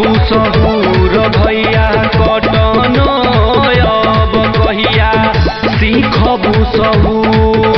सीखबू सहूर भैया कटन अब कहिया सीखबू सहूर।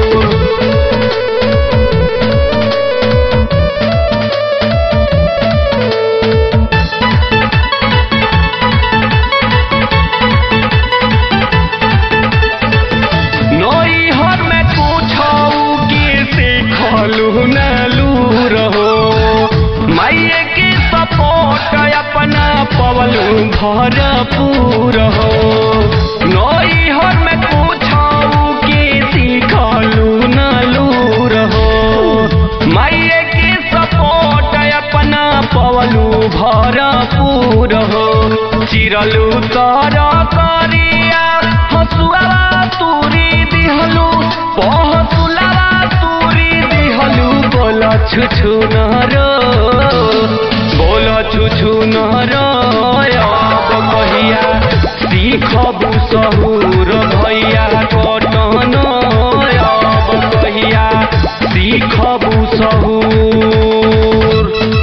माइये के सपोर्ट अपना पवलू भरपूर हो। नैहर में पूछऊ के सीखलू नलूर हो। माइये के सपोर्ट अपना पवलू भरपूर हो। चिरलू तर करिया हसुआ तूरी दिहलू पहसुलावा तूरी दिहलू बोला छुछु नरो छुछु नर अब कहिया सीखबू सहूर भैया कटन अब कहिया सीखबू सहूर।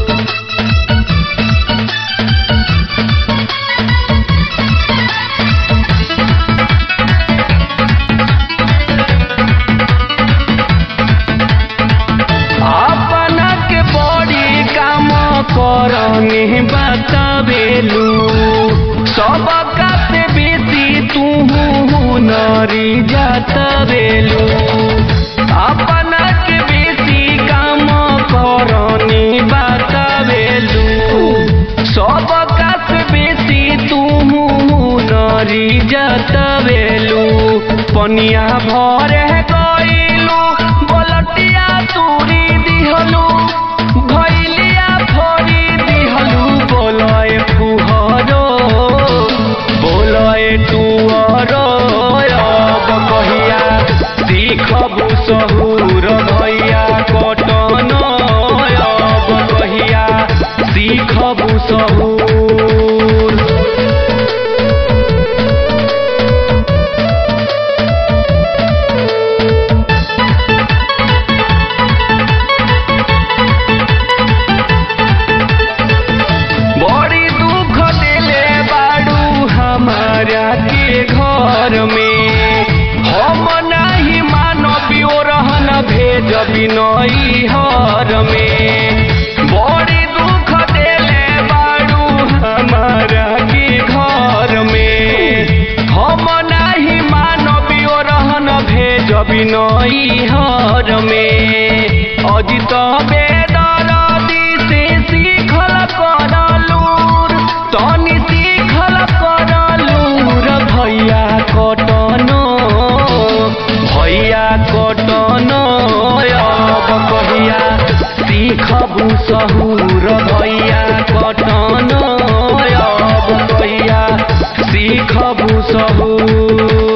अपना के बड़ी काम करने बतावेलू सबका से बेसी तू हुनरी जातवेलू। अपना के बेसी काम करने बतावेलू सबका से बेसी तू हुनरी जातवेलू। पनिया भरे गइलू बोलटिया तूरी दिहलू भैलिया फोड़ी दिहलू बोलए फुहरो बोलए तुअरो अब कहिया सीखबू सहूर भैया कटन अब कहिया सीखबू सहूर। के घर में हम नहीं मानबी रहन भेजबी नैहर में। बड़ी दुख देले बाड़ू हमारा के घर में हम नहीं मानबी रहन भेजबी नैहर में। अजित बेदरदी से सीखल करलूर तनी सीखल करलूर भैया कटन अब कहिया सीखबू सहूर भैया कटन अब कहिया सीखबू सहूर।